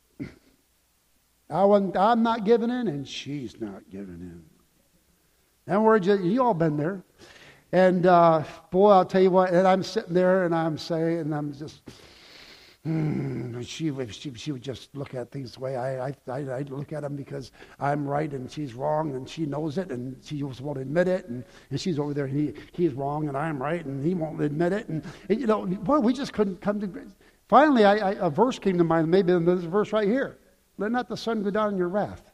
I'm not giving in, and she's not giving in. And we're just, you all been there. And boy, I'll tell you what, and I'm sitting there and I'm saying, and I'm just, she would just look at things the way I look at them, because I'm right and she's wrong, and she knows it, and she just won't admit it, and she's over there and he's wrong and I'm right and he won't admit it, and you know, boy, we just couldn't come to. Finally, a verse came to mind, maybe this verse right here. Let not the sun go down in your wrath.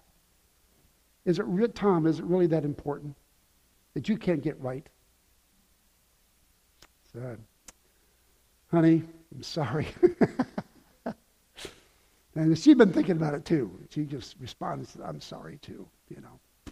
Tom, is it really that important that you can't get right? Sad. Honey, I'm sorry. And she'd been thinking about it too. She just responded, I'm sorry too, you know.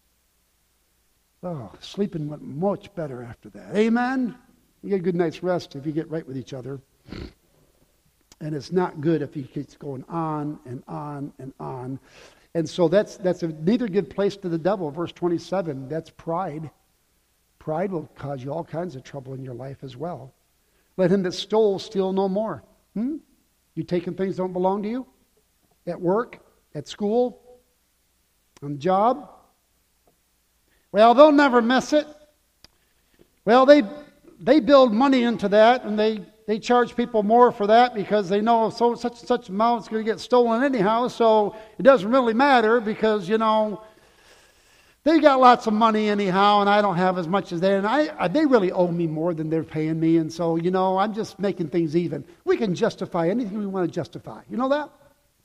Oh, sleeping went much better after that. Amen? You get a good night's rest if you get right with each other. And it's not good if he keeps going on and on and on. And so that's neither give place to the devil. Verse 27, that's pride. Pride will cause you all kinds of trouble in your life as well. Let him that stole steal no more. You taking things that don't belong to you? At work? At school? On the job? Well, they'll never miss it. Well, they build money into that, and they charge people more for that because they know such and such amount is going to get stolen anyhow, so it doesn't really matter because, you know, they got lots of money anyhow, and I don't have as much as they, and they really owe me more than they're paying me, and so, you know, I'm just making things even. We can justify anything we want to justify. You know that?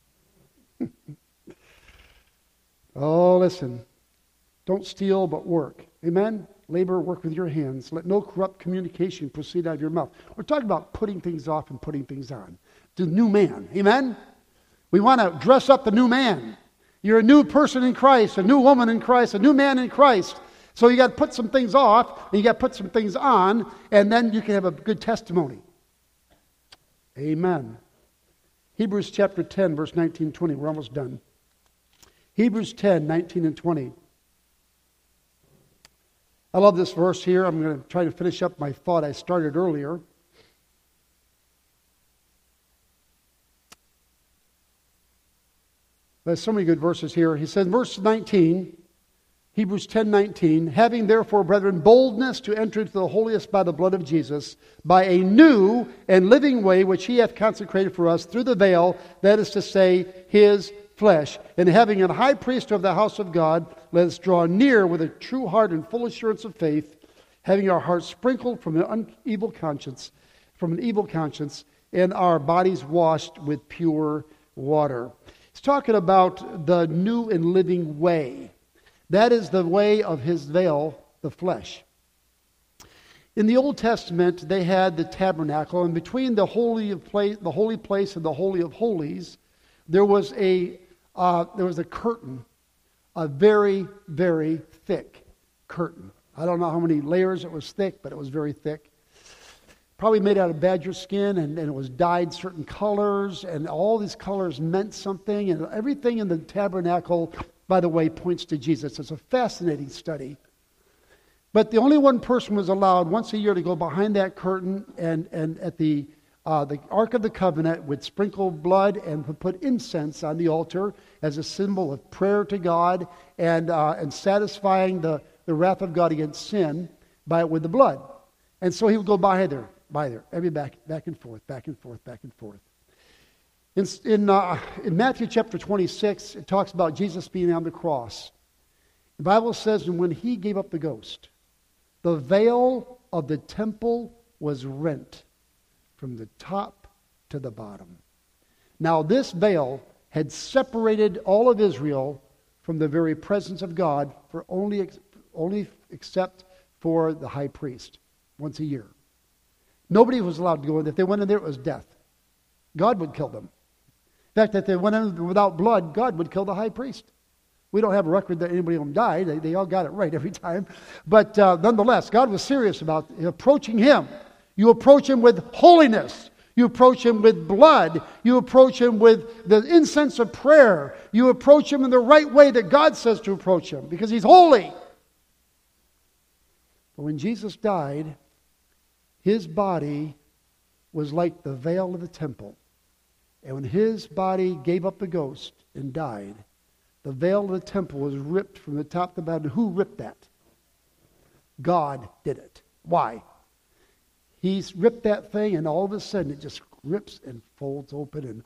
Oh, listen. Don't steal, but work. Amen? Labor, work with your hands. Let no corrupt communication proceed out of your mouth. We're talking about putting things off and putting things on. The new man. Amen? We want to dress up the new man. You're a new person in Christ, a new woman in Christ, a new man in Christ. So you got to put some things off, and you got to put some things on, and then you can have a good testimony. Amen. Hebrews chapter 10, verse 19, 20. We're almost done. Hebrews 10, 19 and 20. I love this verse here. I'm going to try to finish up my thought I started earlier. There's so many good verses here. He says, verse 19, Hebrews 10:19, having therefore, brethren, boldness to enter into the holiest by the blood of Jesus, by a new and living way which he hath consecrated for us through the veil, that is to say, his flesh. And having a high priest of the house of God, let us draw near with a true heart and full assurance of faith, having our hearts sprinkled from an evil conscience, and our bodies washed with pure water. He's talking about the new and living way. That is the way of his veil, the flesh. In the Old Testament, they had the tabernacle, and between the holy place and the Holy of Holies, there was a curtain, a very, very thick curtain. I don't know how many layers it was thick, but it was very thick. Probably made out of badger skin, and it was dyed certain colors, and all these colors meant something, and everything in the tabernacle, by the way, points to Jesus. It's a fascinating study. But the only one person was allowed once a year to go behind that curtain and at the Ark of the Covenant would sprinkle blood and would put incense on the altar as a symbol of prayer to God and satisfying the wrath of God against sin with the blood. And so he would go by there, every back and forth. In Matthew chapter 26, it talks about Jesus being on the cross. The Bible says, and when he gave up the ghost, the veil of the temple was rent from the top to the bottom. Now this veil had separated all of Israel from the very presence of God for only except for the high priest once a year. Nobody was allowed to go in. If they went in there, it was death. God would kill them. In fact, if they went in without blood, God would kill the high priest. We don't have a record that anybody of them died. They all got it right every time. But nonetheless, God was serious about approaching him. You approach him with holiness. You approach him with blood. You approach him with the incense of prayer. You approach him in the right way that God says to approach him, because he's holy. But when Jesus died, his body was like the veil of the temple. And when his body gave up the ghost and died, the veil of the temple was ripped from the top to the bottom. Who ripped that? God did it. Why? He's ripped that thing, and all of a sudden it just rips and folds open, and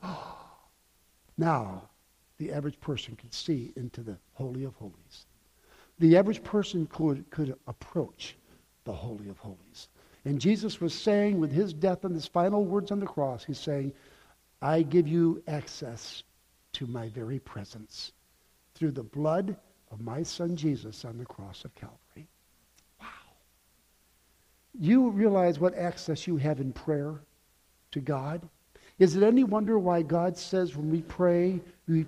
now the average person could see into the Holy of Holies. The average person could approach the Holy of Holies. And Jesus was saying with his death and his final words on the cross, he's saying, I give you access to my very presence through the blood of my son Jesus on the cross of Calvary. Wow. You realize what access you have in prayer to God? Is it any wonder why God says when we pray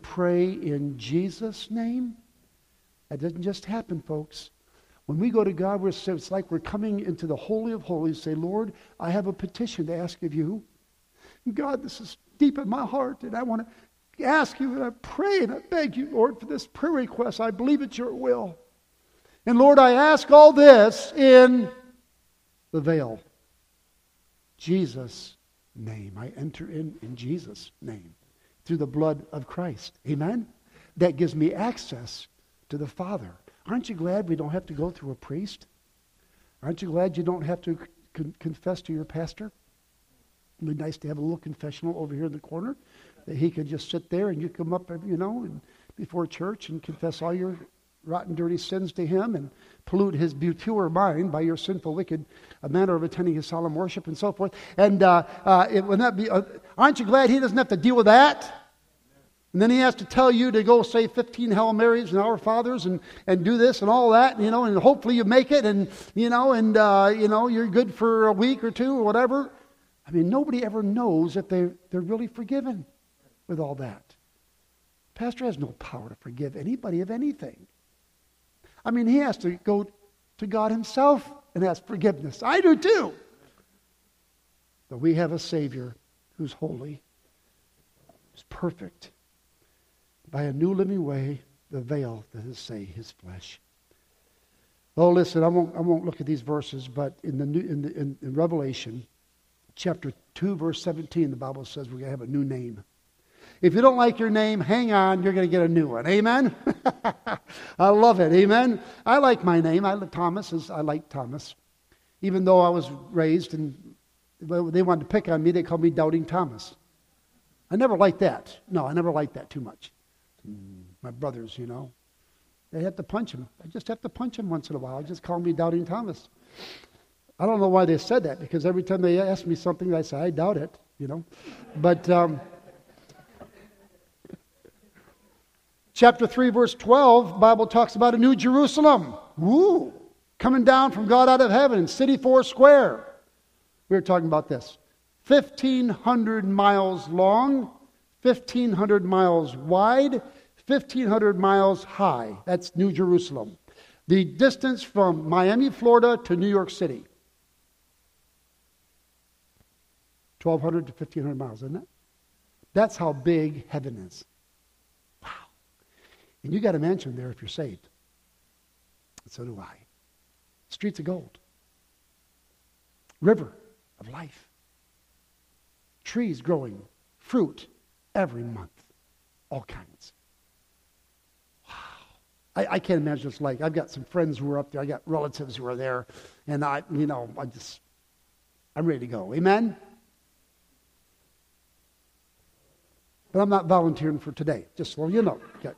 in Jesus' name? That doesn't just happen, folks. When we go to God, it's like we're coming into the Holy of Holies, say, Lord, I have a petition to ask of you. God, this is deep in my heart, and I want to ask you, and I pray and I beg you, Lord, for this prayer request. I believe it's your will. And Lord, I ask all this in the veil. Jesus' name. I enter in Jesus' name through the blood of Christ. Amen? That gives me access to the Father. Aren't you glad we don't have to go through a priest? Aren't you glad you don't have to confess to your pastor? It'd be nice to have a little confessional over here in the corner that he could just sit there and you come up, and before church and confess all your rotten, dirty sins to him and pollute his pure mind by your sinful, wicked manner of attending his solemn worship and so forth. And would that be? Aren't you glad he doesn't have to deal with that? And then he has to tell you to go say 15 Hail Marys and Our Fathers and do this and all that, and hopefully you make it, and you're good for a week or two or whatever. I mean, nobody ever knows if they're really forgiven with all that. Pastor has no power to forgive anybody of anything. I mean, he has to go to God himself and ask forgiveness. I do too. But we have a Savior who's holy, who's perfect, by a new living way, the veil that is, say, his flesh. Oh, listen, I won't look at these verses, but in Revelation, chapter 2, verse 17, the Bible says we're going to have a new name. If you don't like your name, hang on, you're going to get a new one. Amen? I love it. Amen? I like my name. I like Thomas. Even though I was raised and they wanted to pick on me, they called me Doubting Thomas. I never liked that. No, I never liked that too much. My brothers, they have to punch him. I just have to punch him once in a while. Just call me Doubting Thomas. I don't know why they said that, because every time they ask me something, I say, I doubt it, But chapter 3, verse 12, Bible talks about a new Jerusalem. Woo! Coming down from God out of heaven in City 4 Square. We were talking about this. 1,500 miles long, 1,500 miles wide, 1,500 miles high. That's New Jerusalem. The distance from Miami, Florida to New York City. 1,200 to 1,500 miles, isn't it? That's how big heaven is. Wow. And you got a mansion there if you're saved. And so do I. Streets of gold. River of life. Trees growing. Fruit every month. All kinds. Wow. I can't imagine what it's like. I've got some friends who are up there. I got relatives who are there. And I'm ready to go. Amen? But I'm not volunteering for today, just so you know. Okay.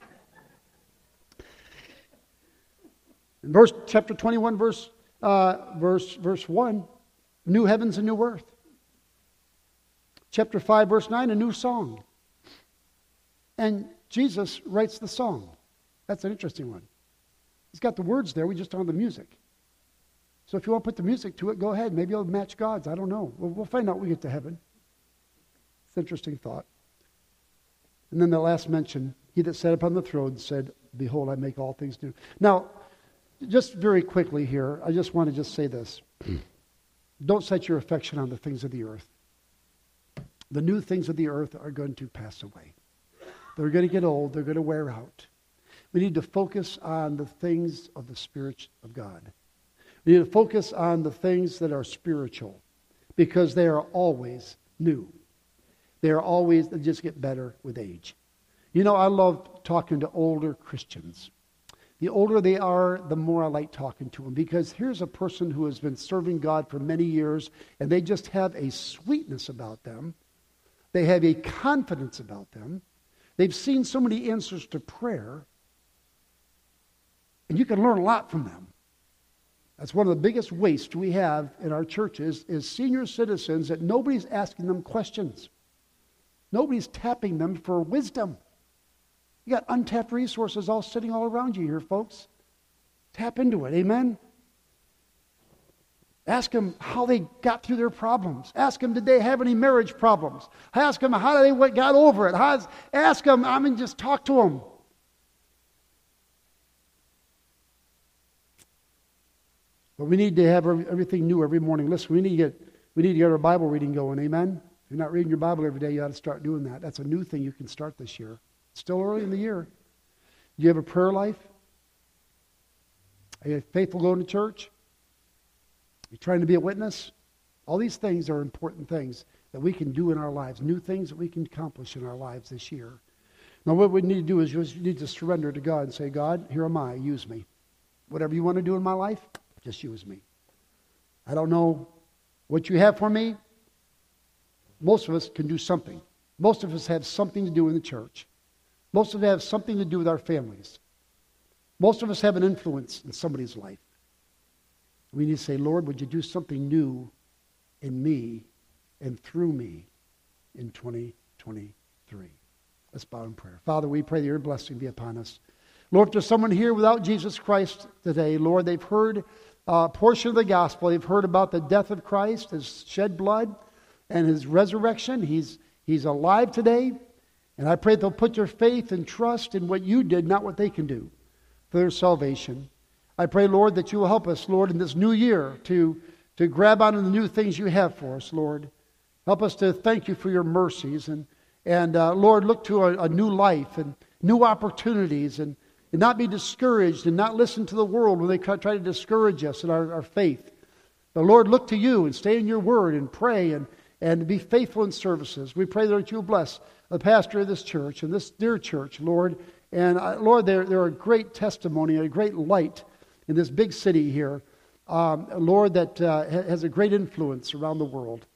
In chapter 21, verse 1, new heavens and new earth. Chapter 5, verse 9, a new song. And Jesus writes the song. That's an interesting one. He's got the words there, we just don't have the music. So if you want to put the music to it, go ahead. Maybe it'll match God's. I don't know. We'll find out when we get to heaven. It's an interesting thought. And then the last mention, he that sat upon the throne said, behold, I make all things new. Now, just very quickly here, I just want to say this. Don't set your affection on the things of the earth. The new things of the earth are going to pass away. They're going to get old. They're going to wear out. We need to focus on the things of the Spirit of God. We need to focus on the things that are spiritual, because they are always new. They just get better with age. I love talking to older Christians. The older they are, the more I like talking to them, because here's a person who has been serving God for many years, and they just have a sweetness about them. They have a confidence about them. They've seen so many answers to prayer, and you can learn a lot from them. That's one of the biggest wastes we have in our churches is senior citizens that nobody's asking them questions. Nobody's tapping them for wisdom. You got untapped resources all sitting all around you here, folks. Tap into it. Amen? Ask them how they got through their problems. Ask them, did they have any marriage problems? Ask them how they got over it. Ask them, just talk to them. But we need to have everything new every morning. Listen, we need to get our Bible reading going. Amen? If you're not reading your Bible every day, you ought to start doing that. That's a new thing you can start this year. It's still early in the year. Do you have a prayer life? Are you faithful going to church? Are you trying to be a witness? All these things are important things that we can do in our lives, new things that we can accomplish in our lives this year. Now what we need to do is you need to surrender to God and say, God, here am I, use me. Whatever you want to do in my life, just use me. I don't know what you have for me. Most of us can do something. Most of us have something to do in the church. Most of us have something to do with our families. Most of us have an influence in somebody's life. We need to say, Lord, would you do something new in me and through me in 2023? Let's bow in prayer. Father, we pray that your blessing be upon us. Lord, if there's someone here without Jesus Christ today, Lord, they've heard a portion of the gospel. They've heard about the death of Christ, his shed blood, and his resurrection. He's alive today. And I pray they'll put their faith and trust in what you did, not what they can do, for their salvation. I pray, Lord, that you will help us, Lord, in this new year to grab onto the new things you have for us, Lord. Help us to thank you for your mercies. And Lord, look to a new life and new opportunities, and not be discouraged and not listen to the world when they try to discourage us in our faith. But Lord, look to you and stay in your word and pray and be faithful in services. We pray that you'll bless the pastor of this church and this dear church, Lord. And Lord, they're a great testimony, a great light in this big city here, Lord, that has a great influence around the world.